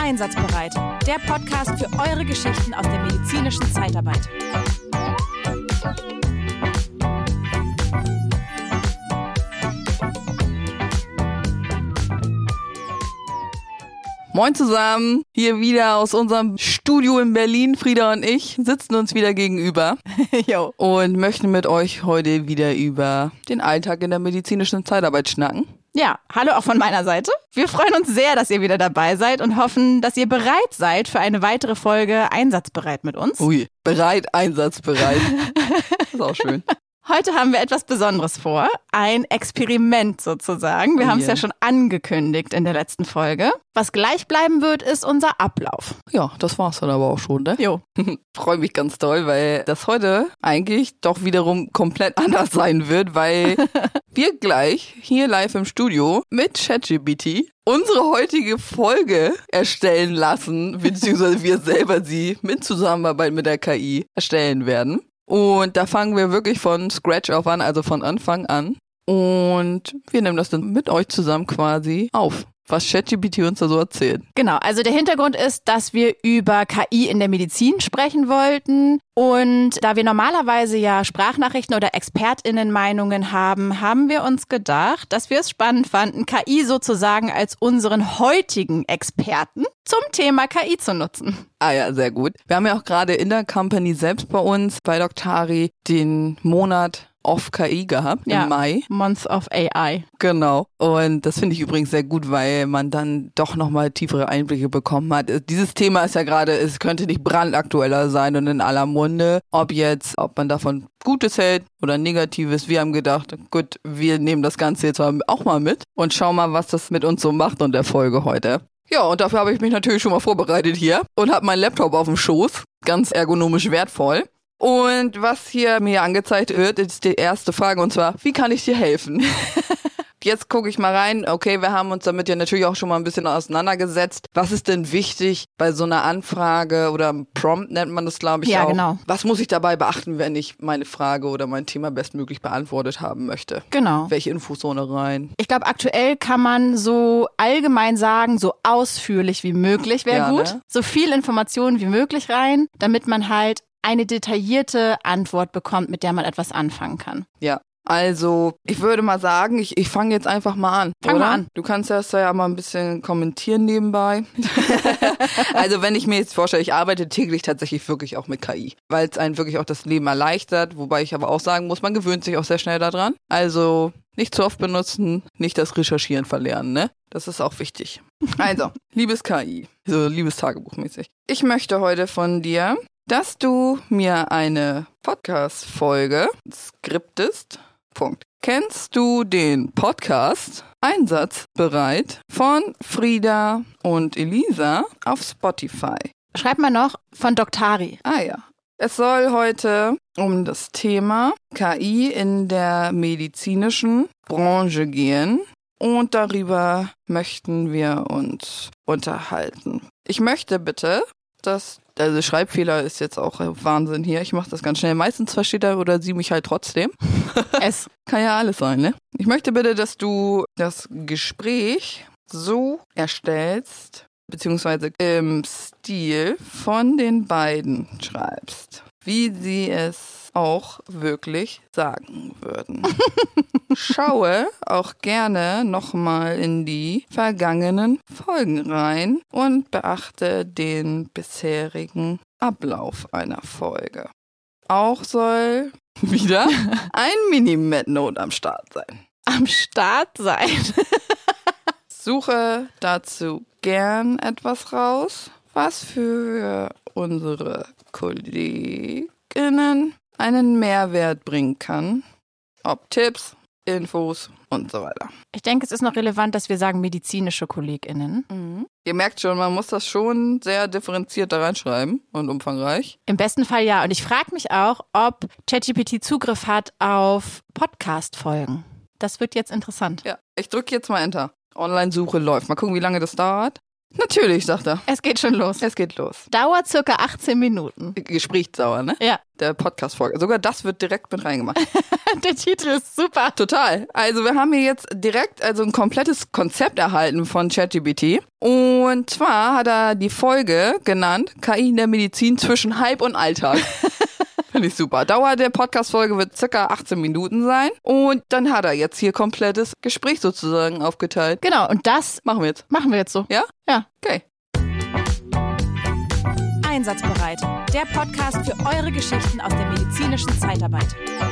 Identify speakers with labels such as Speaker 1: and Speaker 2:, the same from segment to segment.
Speaker 1: Einsatzbereit, der Podcast für eure Geschichten aus der medizinischen Zeitarbeit.
Speaker 2: Moin zusammen, hier wieder aus unserem Studio in Berlin. Frieda und ich sitzen uns wieder gegenüber
Speaker 1: Jo.
Speaker 2: und möchten mit euch heute wieder über den Alltag in der medizinischen Zeitarbeit schnacken.
Speaker 1: Ja, hallo auch von meiner Seite. Wir freuen uns sehr, dass ihr wieder dabei seid und hoffen, dass ihr bereit seid für eine weitere Folge Einsatzbereit mit uns.
Speaker 2: Ui, bereit, einsatzbereit. Das ist auch schön.
Speaker 1: Heute haben wir etwas Besonderes vor, ein Experiment sozusagen. Wir haben es ja schon angekündigt in der letzten Folge. Was gleich bleiben wird, ist unser Ablauf.
Speaker 2: Ja, das war's dann aber auch schon, ne?
Speaker 1: Jo.
Speaker 2: Freue mich ganz doll, weil das heute eigentlich doch wiederum komplett anders sein wird, weil wir gleich hier live im Studio mit ChatGPT unsere heutige Folge erstellen lassen, beziehungsweise wir selber sie mit Zusammenarbeit mit der KI erstellen werden. Und da fangen wir wirklich von Scratch auf an, also von Anfang an. Und wir nehmen das dann mit euch zusammen quasi auf, was ChatGPT uns da so erzählt.
Speaker 1: Genau, also der Hintergrund ist, dass wir über KI in der Medizin sprechen wollten. Und da wir normalerweise ja Sprachnachrichten oder ExpertInnen-Meinungen haben, haben wir uns gedacht, dass wir es spannend fanden, KI sozusagen als unseren heutigen Experten zum Thema KI zu nutzen.
Speaker 2: Ah ja, sehr gut. Wir haben ja auch gerade in der Company selbst bei uns, bei Doctari, den Monat of KI gehabt im Mai.
Speaker 1: Month of AI.
Speaker 2: Genau. Und das finde ich übrigens sehr gut, weil man dann doch nochmal tiefere Einblicke bekommen hat. Dieses Thema ist ja gerade, es könnte nicht brandaktueller sein und in aller Munde. Ob man davon Gutes hält oder Negatives. Wir haben gedacht, gut, wir nehmen das Ganze jetzt auch mal mit und schauen mal, was das mit uns so macht in der Folge heute. Ja, und dafür habe ich mich natürlich schon mal vorbereitet hier und habe meinen Laptop auf dem Schoß. Ganz ergonomisch wertvoll. Und was hier mir angezeigt wird, ist die erste Frage, und zwar, wie kann ich dir helfen? Jetzt gucke ich mal rein. Okay, wir haben uns damit ja natürlich auch schon mal ein bisschen auseinandergesetzt. Was ist denn wichtig bei so einer Anfrage oder Prompt nennt man das, glaube ich, auch.
Speaker 1: Ja, genau.
Speaker 2: Was muss ich dabei beachten, wenn ich meine Frage oder mein Thema bestmöglich beantwortet haben möchte?
Speaker 1: Genau.
Speaker 2: Welche Infozone rein?
Speaker 1: Ich glaube, aktuell kann man so allgemein sagen, so ausführlich wie möglich wäre gut.
Speaker 2: Ne?
Speaker 1: So viel Informationen wie möglich rein, damit man halt eine detaillierte Antwort bekommt, mit der man etwas anfangen kann.
Speaker 2: Ja. Also, ich würde mal sagen, ich fange jetzt einfach mal an.
Speaker 1: Fang mal an.
Speaker 2: Du kannst das ja mal ein bisschen kommentieren nebenbei. Also, wenn ich mir jetzt vorstelle, ich arbeite täglich tatsächlich wirklich auch mit KI, weil es einen wirklich auch das Leben erleichtert, wobei ich aber auch sagen muss, man gewöhnt sich auch sehr schnell daran. Also, nicht zu oft benutzen, nicht das Recherchieren verlernen, ne? Das ist auch wichtig. Also, liebes KI, so liebes Tagebuchmäßig. Ich möchte heute von dir, dass du mir eine Podcast-Folge skriptest. Punkt. Kennst du den Podcast Einsatzbereit von Frieda und Elisa auf Spotify?
Speaker 1: Schreib mal noch von Doctari.
Speaker 2: Ah ja. Es soll heute um das Thema KI in der medizinischen Branche gehen und darüber möchten wir uns unterhalten. Ich möchte bitte, also Schreibfehler ist jetzt auch Wahnsinn hier. Ich mache das ganz schnell. Meistens versteht er oder sie mich halt trotzdem.
Speaker 1: Es
Speaker 2: kann ja alles sein, ne? Ich möchte bitte, dass du das Gespräch so erstellst, beziehungsweise im Stil von den beiden schreibst, wie sie es auch wirklich sagen würden. Schaue auch gerne nochmal in die vergangenen Folgen rein und beachte den bisherigen Ablauf einer Folge. Auch soll wieder ein Mini-Med-Note am Start sein.
Speaker 1: Am Start sein.
Speaker 2: Suche dazu gern etwas raus, was für unsere KollegInnen einen Mehrwert bringen kann. Ob Tipps, Infos und so weiter.
Speaker 1: Ich denke, es ist noch relevant, dass wir sagen medizinische KollegInnen.
Speaker 2: Mhm. Ihr merkt schon, man muss das schon sehr differenziert da reinschreiben und umfangreich.
Speaker 1: Im besten Fall ja. Und ich frage mich auch, ob ChatGPT Zugriff hat auf Podcast-Folgen. Das wird jetzt interessant.
Speaker 2: Ja, ich drücke jetzt mal Enter. Online-Suche läuft. Mal gucken, wie lange das dauert. Natürlich, sagt er.
Speaker 1: Es geht schon los.
Speaker 2: Es geht los.
Speaker 1: Dauert circa 18 Minuten.
Speaker 2: Gesprächsdauer, ne?
Speaker 1: Ja.
Speaker 2: Der Podcast-Folge. Sogar das wird direkt mit reingemacht.
Speaker 1: Der Titel ist super.
Speaker 2: Total. Also wir haben hier jetzt direkt ein komplettes Konzept erhalten von ChatGPT. Und zwar hat er die Folge genannt, KI in der Medizin zwischen Hype und Alltag. Finde ich super. Dauer der Podcast-Folge wird circa 18 Minuten sein. Und dann hat er jetzt hier komplettes Gespräch sozusagen aufgeteilt.
Speaker 1: Genau, und das
Speaker 2: Machen wir jetzt.
Speaker 1: machen wir jetzt so.
Speaker 2: Ja?
Speaker 1: Ja.
Speaker 2: Okay.
Speaker 1: Einsatzbereit. Der Podcast für eure Geschichten aus der medizinischen Zeitarbeit.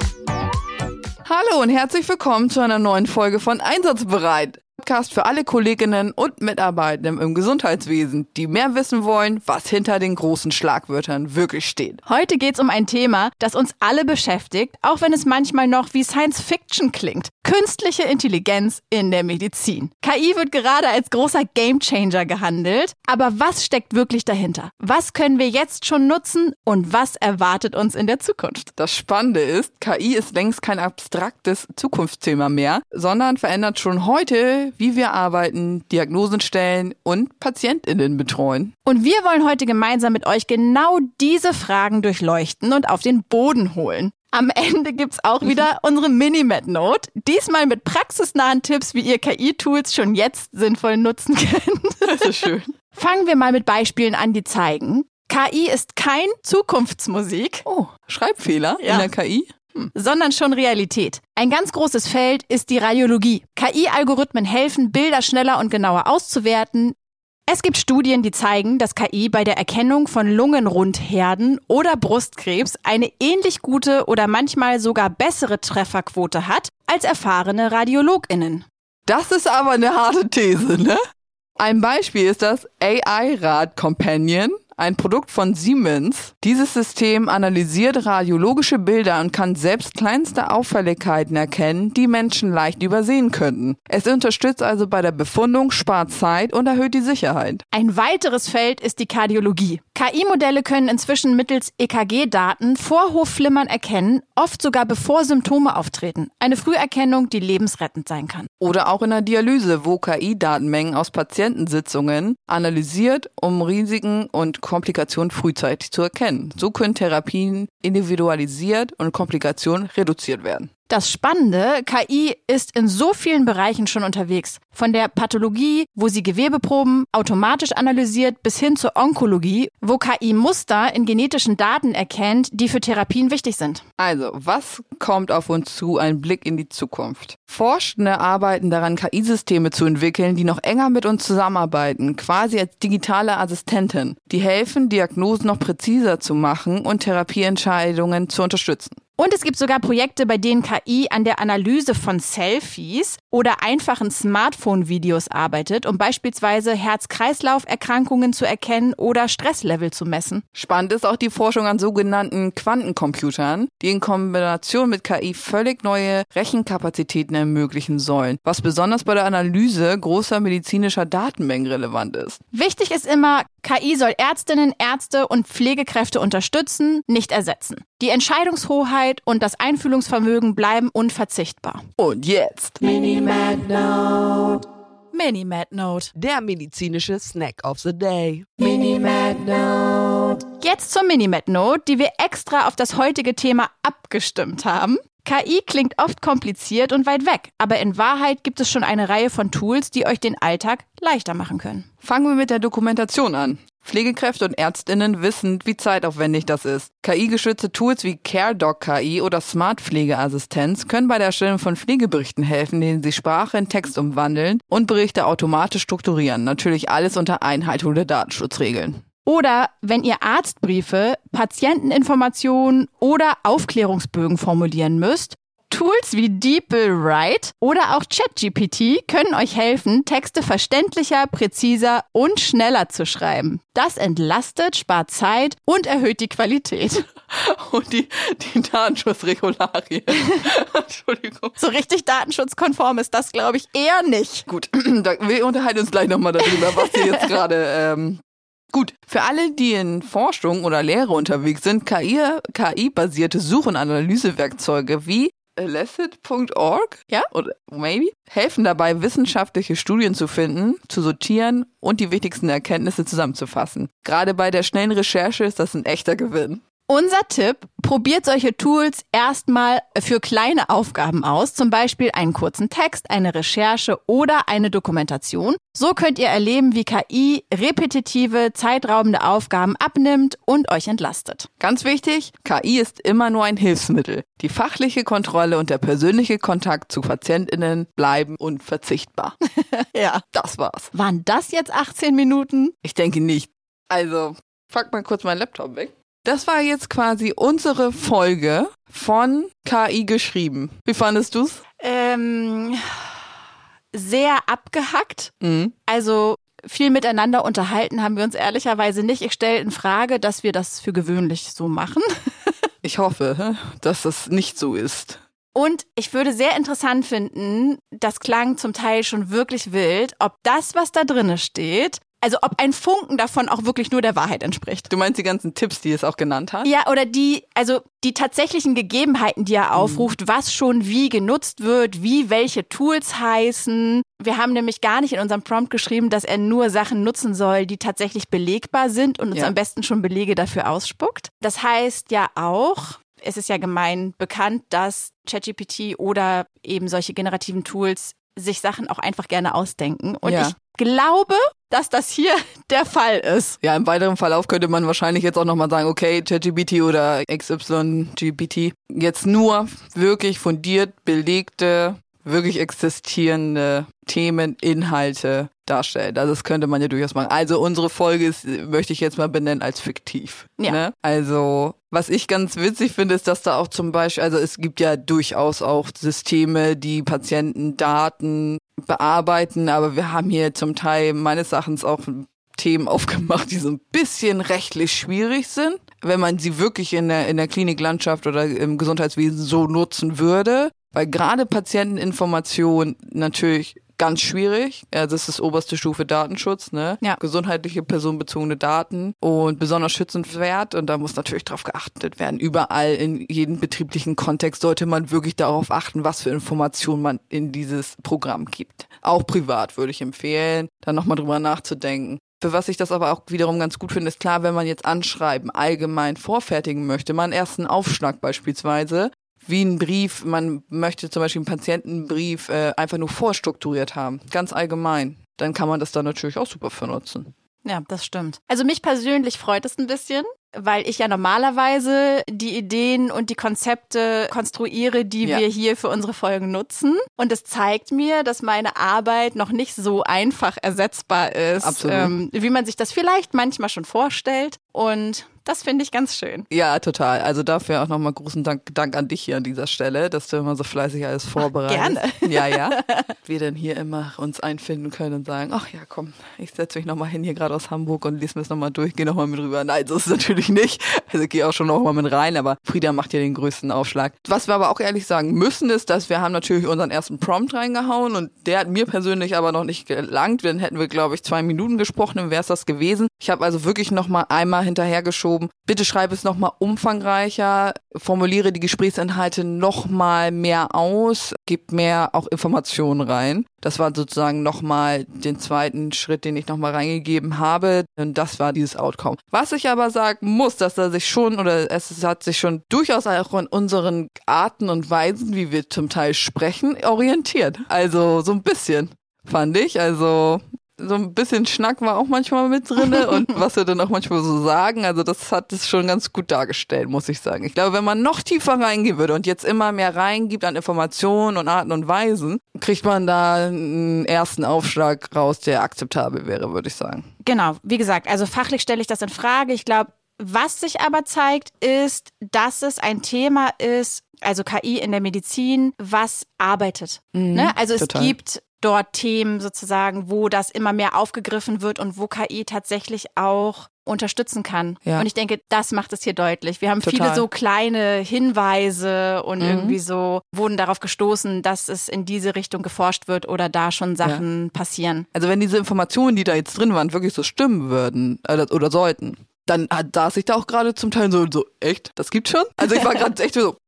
Speaker 2: Hallo und herzlich willkommen zu einer neuen Folge von Einsatzbereit. Podcast für alle Kolleginnen und Mitarbeitenden im Gesundheitswesen, die mehr wissen wollen, was hinter den großen Schlagwörtern wirklich steht.
Speaker 1: Heute geht's um ein Thema, das uns alle beschäftigt, auch wenn es manchmal noch wie Science Fiction klingt. Künstliche Intelligenz in der Medizin. KI wird gerade als großer Gamechanger gehandelt, aber was steckt wirklich dahinter? Was können wir jetzt schon nutzen und was erwartet uns in der Zukunft?
Speaker 2: Das Spannende ist, KI ist längst kein abstraktes Zukunftsthema mehr, sondern verändert schon heute, wie wir arbeiten, Diagnosen stellen und PatientInnen betreuen.
Speaker 1: Und wir wollen heute gemeinsam mit euch genau diese Fragen durchleuchten und auf den Boden holen. Am Ende gibt's auch wieder unsere Mini-Med-Note. Diesmal mit praxisnahen Tipps, wie ihr KI-Tools schon jetzt sinnvoll nutzen könnt.
Speaker 2: Das ist schön.
Speaker 1: Fangen wir mal mit Beispielen an, die zeigen: KI ist kein Zukunftsmusik,
Speaker 2: Oh, Schreibfehler
Speaker 1: Ja.
Speaker 2: in der KI?
Speaker 1: sondern schon Realität. Ein ganz großes Feld ist die Radiologie. KI-Algorithmen helfen, Bilder schneller und genauer auszuwerten. Es gibt Studien, die zeigen, dass KI bei der Erkennung von Lungenrundherden oder Brustkrebs eine ähnlich gute oder manchmal sogar bessere Trefferquote hat als erfahrene RadiologInnen.
Speaker 2: Das ist aber eine harte These, ne? Ein Beispiel ist das AI-Rad Companion, ein Produkt von Siemens. Dieses System analysiert radiologische Bilder und kann selbst kleinste Auffälligkeiten erkennen, die Menschen leicht übersehen könnten. Es unterstützt also bei der Befundung, spart Zeit und erhöht die Sicherheit.
Speaker 1: Ein weiteres Feld ist die Kardiologie. KI-Modelle können inzwischen mittels EKG-Daten Vorhofflimmern erkennen, oft sogar bevor Symptome auftreten. Eine Früherkennung, die lebensrettend sein kann.
Speaker 2: Oder auch in der Dialyse, wo KI-Datenmengen aus Patientensitzungen analysiert, um Risiken und Komplikationen frühzeitig zu erkennen. So können Therapien individualisiert und Komplikationen reduziert werden.
Speaker 1: Das Spannende, KI ist in so vielen Bereichen schon unterwegs. Von der Pathologie, wo sie Gewebeproben automatisch analysiert, bis hin zur Onkologie, wo KI Muster in genetischen Daten erkennt, die für Therapien wichtig sind.
Speaker 2: Also, was kommt auf uns zu? Ein Blick in die Zukunft. Forschende arbeiten daran, KI-Systeme zu entwickeln, die noch enger mit uns zusammenarbeiten, quasi als digitale Assistenten. Die helfen, Diagnosen noch präziser zu machen und Therapieentscheidungen zu unterstützen.
Speaker 1: Und es gibt sogar Projekte, bei denen KI an der Analyse von Selfies oder einfachen Smartphone-Videos arbeitet, um beispielsweise Herz-Kreislauf-Erkrankungen zu erkennen oder Stresslevel zu messen.
Speaker 2: Spannend ist auch die Forschung an sogenannten Quantencomputern, die in Kombination mit KI völlig neue Rechenkapazitäten ermöglichen sollen, was besonders bei der Analyse großer medizinischer Datenmengen relevant ist.
Speaker 1: Wichtig ist immer, KI soll Ärztinnen, Ärzte und Pflegekräfte unterstützen, nicht ersetzen. Die Entscheidungshoheit und das Einfühlungsvermögen bleiben unverzichtbar.
Speaker 2: Und jetzt
Speaker 3: Mini-Med-Note.
Speaker 1: Mini-Med-Note.
Speaker 3: Der medizinische Snack of the Day.
Speaker 1: Mini-Med-Note. Jetzt zur Mini-Med-Note, die wir extra auf das heutige Thema abgestimmt haben. KI klingt oft kompliziert und weit weg, aber in Wahrheit gibt es schon eine Reihe von Tools, die euch den Alltag leichter machen können.
Speaker 2: fangen wir mit der Dokumentation an. Pflegekräfte und ÄrztInnen wissen, wie zeitaufwendig das ist. KI-gestützte Tools wie CareDoc KI oder Smart Pflegeassistenz können bei der Erstellung von Pflegeberichten helfen, denen sie Sprache in Text umwandeln und Berichte automatisch strukturieren. Natürlich alles unter Einhaltung der Datenschutzregeln.
Speaker 1: Oder wenn ihr Arztbriefe, Patienteninformationen oder Aufklärungsbögen formulieren müsst, Tools wie DeepL-Write oder auch ChatGPT können euch helfen, Texte verständlicher, präziser und schneller zu schreiben. Das entlastet, spart Zeit und erhöht die Qualität.
Speaker 2: Und die Datenschutzregularien. Entschuldigung.
Speaker 1: So richtig datenschutzkonform ist das, glaube ich, eher nicht.
Speaker 2: Gut, wir unterhalten uns gleich nochmal darüber, was hier jetzt gerade... Gut, für alle, die in Forschung oder Lehre unterwegs sind, KI-basierte Such- und Analysewerkzeuge wie Elicit.org?
Speaker 1: Ja?
Speaker 2: Oder maybe? Helfen dabei, wissenschaftliche Studien zu finden, zu sortieren und die wichtigsten Erkenntnisse zusammenzufassen. Gerade bei der schnellen Recherche ist das ein echter Gewinn.
Speaker 1: Unser Tipp, probiert solche Tools erstmal für kleine Aufgaben aus, zum Beispiel einen kurzen Text, eine Recherche oder eine Dokumentation. So könnt ihr erleben, wie KI repetitive, zeitraubende Aufgaben abnimmt und euch entlastet.
Speaker 2: Ganz wichtig, KI ist immer nur ein Hilfsmittel. Die fachliche Kontrolle und der persönliche Kontakt zu PatientInnen bleiben unverzichtbar.
Speaker 1: Ja.
Speaker 2: Das war's.
Speaker 1: Waren das jetzt 18 Minuten?
Speaker 2: Ich denke nicht. Also, pack mal kurz meinen Laptop weg. Das war jetzt quasi unsere Folge von KI geschrieben. Wie fandest du's?
Speaker 1: Sehr abgehackt.
Speaker 2: Mhm.
Speaker 1: Also viel miteinander unterhalten haben wir uns ehrlicherweise nicht. Ich stelle in Frage, dass wir das für gewöhnlich so machen.
Speaker 2: Ich hoffe, dass das nicht so ist.
Speaker 1: Und ich würde sehr interessant finden, das klang zum Teil schon wirklich wild, ob das, was da drinne steht, also ob ein Funken davon auch wirklich nur der Wahrheit entspricht.
Speaker 2: Du meinst die ganzen Tipps, die es auch genannt hat?
Speaker 1: Ja, oder die tatsächlichen Gegebenheiten, die er aufruft, was schon wie genutzt wird, wie welche Tools heißen. Wir haben nämlich gar nicht in unserem Prompt geschrieben, dass er nur Sachen nutzen soll, die tatsächlich belegbar sind und uns am besten schon Belege dafür ausspuckt. Das heißt ja auch, es ist ja gemein bekannt, dass ChatGPT oder eben solche generativen Tools sich Sachen auch einfach gerne ausdenken. Und ich glaube, dass das hier der Fall ist.
Speaker 2: Ja, im weiteren Verlauf könnte man wahrscheinlich jetzt auch nochmal sagen, okay, ChatGPT oder XYGPT jetzt nur wirklich fundiert belegte, wirklich existierende Themen, Inhalte darstellt. Also das könnte man ja durchaus machen. Also unsere Folge ist, möchte ich jetzt mal benennen, als fiktiv.
Speaker 1: Ja.
Speaker 2: Ne? Also was ich ganz witzig finde, ist, dass da auch zum Beispiel, also es gibt ja durchaus auch Systeme, die Patientendaten bearbeiten, aber wir haben hier zum Teil meines Erachtens auch Themen aufgemacht, die so ein bisschen rechtlich schwierig sind, wenn man sie wirklich in der Kliniklandschaft oder im Gesundheitswesen so nutzen würde. Weil gerade Patienteninformation natürlich ganz schwierig. Ja, das ist das oberste Stufe Datenschutz, ne?
Speaker 1: Ja.
Speaker 2: Gesundheitliche personenbezogene Daten und besonders schützenswert. Und da muss natürlich drauf geachtet werden. Überall in jedem betrieblichen Kontext sollte man wirklich darauf achten, was für Informationen man in dieses Programm gibt. Auch privat würde ich empfehlen, da nochmal drüber nachzudenken. Für was ich das aber auch wiederum ganz gut finde, ist klar, wenn man jetzt Anschreiben allgemein vorfertigen möchte, man erst einen Aufschlag beispielsweise, wie ein Brief, man möchte zum Beispiel einen Patientenbrief einfach nur vorstrukturiert haben, ganz allgemein. Dann kann man das dann natürlich auch super für nutzen.
Speaker 1: Ja, das stimmt. Also mich persönlich freut es ein bisschen, weil ich ja normalerweise die Ideen und die Konzepte konstruiere, die wir hier für unsere Folgen nutzen. Und es zeigt mir, dass meine Arbeit noch nicht so einfach ersetzbar ist, wie man sich das vielleicht manchmal schon vorstellt. Und das finde ich ganz schön.
Speaker 2: Ja, total. Also dafür auch nochmal großen Dank an dich hier an dieser Stelle, dass du immer so fleißig alles vorbereitest.
Speaker 1: Gerne.
Speaker 2: Ja. Wir dann hier immer uns einfinden können und sagen, ach ja, komm, ich setze mich nochmal hin hier gerade aus Hamburg und lese mir das nochmal durch, gehe nochmal mit rüber. Nein, so ist es natürlich nicht. Also gehe auch schon nochmal mit rein, aber Frieda macht hier den größten Aufschlag. Was wir aber auch ehrlich sagen müssen, ist, dass wir haben natürlich unseren ersten Prompt reingehauen und der hat mir persönlich aber noch nicht gelangt. Dann hätten wir, glaube ich, 2 Minuten gesprochen, dann wäre es das gewesen. Ich habe also wirklich nochmal einmal hinterhergeschoben. Bitte schreib es nochmal umfangreicher, formuliere die Gesprächsinhalte nochmal mehr aus, gib mehr auch Informationen rein. Das war sozusagen nochmal den zweiten Schritt, den ich nochmal reingegeben habe. Und das war dieses Outcome. Was ich aber sagen muss, dass er sich schon, oder es hat sich schon durchaus auch an unseren Arten und Weisen, wie wir zum Teil sprechen, orientiert. Also so ein bisschen, fand ich. Also so ein bisschen Schnack war auch manchmal mit drinne und was wir dann auch manchmal so sagen, also das hat es schon ganz gut dargestellt, muss ich sagen. Ich glaube, wenn man noch tiefer reingehen würde und jetzt immer mehr reingibt an Informationen und Arten und Weisen, kriegt man da einen ersten Aufschlag raus, der akzeptabel wäre, würde ich sagen.
Speaker 1: Genau, wie gesagt, also fachlich stelle ich das in Frage. Ich glaube, was sich aber zeigt, ist, dass es ein Thema ist, also KI in der Medizin, was arbeitet. Ne? Also es gibt dort Themen sozusagen, wo das immer mehr aufgegriffen wird und wo KI tatsächlich auch unterstützen kann. Ja. Und ich denke, das macht es hier deutlich. Wir haben viele so kleine Hinweise und irgendwie so wurden darauf gestoßen, dass es in diese Richtung geforscht wird oder da schon Sachen passieren.
Speaker 2: Also wenn diese Informationen, die da jetzt drin waren, wirklich so stimmen würden oder sollten, dann saß ich da auch gerade zum Teil so, echt? Das gibt's schon? Also ich war gerade echt so,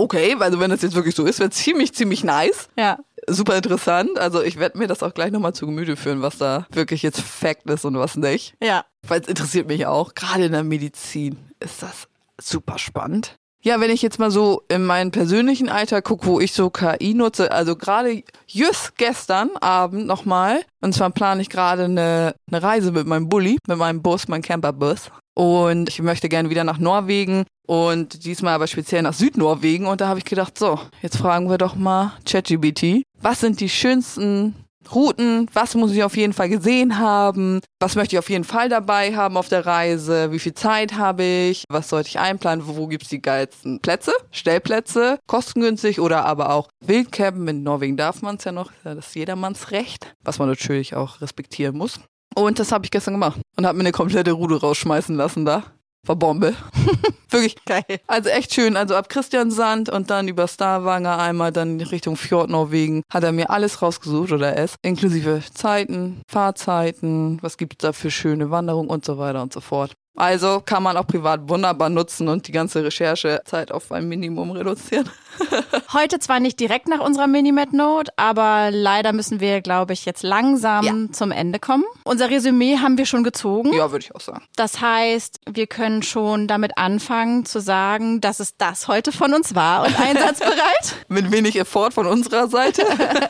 Speaker 2: okay, also wenn das jetzt wirklich so ist, wäre ziemlich nice.
Speaker 1: Ja.
Speaker 2: Super interessant. Also ich werde mir das auch gleich nochmal zu Gemüte führen, was da wirklich jetzt Fact ist und was nicht.
Speaker 1: Ja.
Speaker 2: Weil es interessiert mich auch. Gerade in der Medizin ist das super spannend. Ja, wenn ich jetzt mal so in meinen persönlichen Alltag gucke, wo ich so KI nutze, also gerade just gestern Abend nochmal, und zwar plane ich gerade eine Reise mit meinem Bulli, mit meinem Bus, meinem Camperbus. Und ich möchte gerne wieder nach Norwegen und diesmal aber speziell nach Südnorwegen. Und da habe ich gedacht, so, jetzt fragen wir doch mal ChatGPT, was sind die schönsten Routen, was muss ich auf jeden Fall gesehen haben, was möchte ich auf jeden Fall dabei haben auf der Reise, wie viel Zeit habe ich, was sollte ich einplanen, wo gibt's die geilsten Plätze, Stellplätze, kostengünstig oder aber auch Wildcampen. In Norwegen darf man es ja noch, das ist jedermanns Recht, was man natürlich auch respektieren muss. Und das habe ich gestern gemacht und habe mir eine komplette Route rausschmeißen lassen da. War Bombe. Wirklich geil. Also echt schön. Also ab Christiansand und dann über Stavanger einmal dann Richtung Fjord Norwegen hat er mir alles rausgesucht oder es. Inklusive Zeiten, Fahrzeiten, was gibt es da für schöne Wanderungen und so weiter und so fort. Also kann man auch privat wunderbar nutzen und die ganze Recherchezeit auf ein Minimum reduzieren.
Speaker 1: Heute zwar nicht direkt nach unserer Minimed-Note, aber leider müssen wir, glaube ich, jetzt langsam zum Ende kommen. Unser Resümee haben wir schon gezogen.
Speaker 2: Ja, würde ich auch sagen.
Speaker 1: Das heißt, wir können schon damit anfangen zu sagen, dass es das heute von uns war und einsatzbereit.
Speaker 2: Mit wenig Effort von unserer Seite.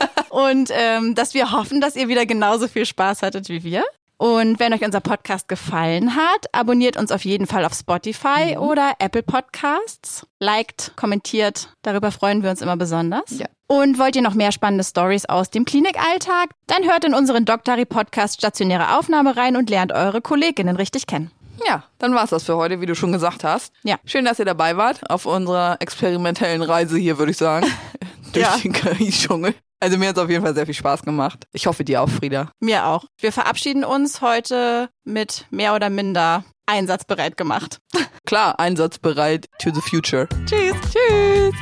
Speaker 1: Und dass wir hoffen, dass ihr wieder genauso viel Spaß hattet wie wir. Und wenn euch unser Podcast gefallen hat, abonniert uns auf jeden Fall auf Spotify oder Apple Podcasts. Liked, kommentiert, darüber freuen wir uns immer besonders.
Speaker 2: Ja.
Speaker 1: Und wollt ihr noch mehr spannende Stories aus dem Klinikalltag? Dann hört in unseren Doktari-Podcast Stationäre Aufnahme rein und lernt eure Kolleginnen richtig kennen.
Speaker 2: Ja, dann war's das für heute, wie du schon gesagt hast.
Speaker 1: Ja.
Speaker 2: Schön, dass ihr dabei wart auf unserer experimentellen Reise hier, würde ich sagen. Durch den KI-Dschungel. Also mir hat es auf jeden Fall sehr viel Spaß gemacht. Ich hoffe, dir auch, Frieda.
Speaker 1: Mir auch. Wir verabschieden uns heute mit mehr oder minder einsatzbereit gemacht.
Speaker 2: Klar, einsatzbereit to the future.
Speaker 1: Tschüss. Tschüss.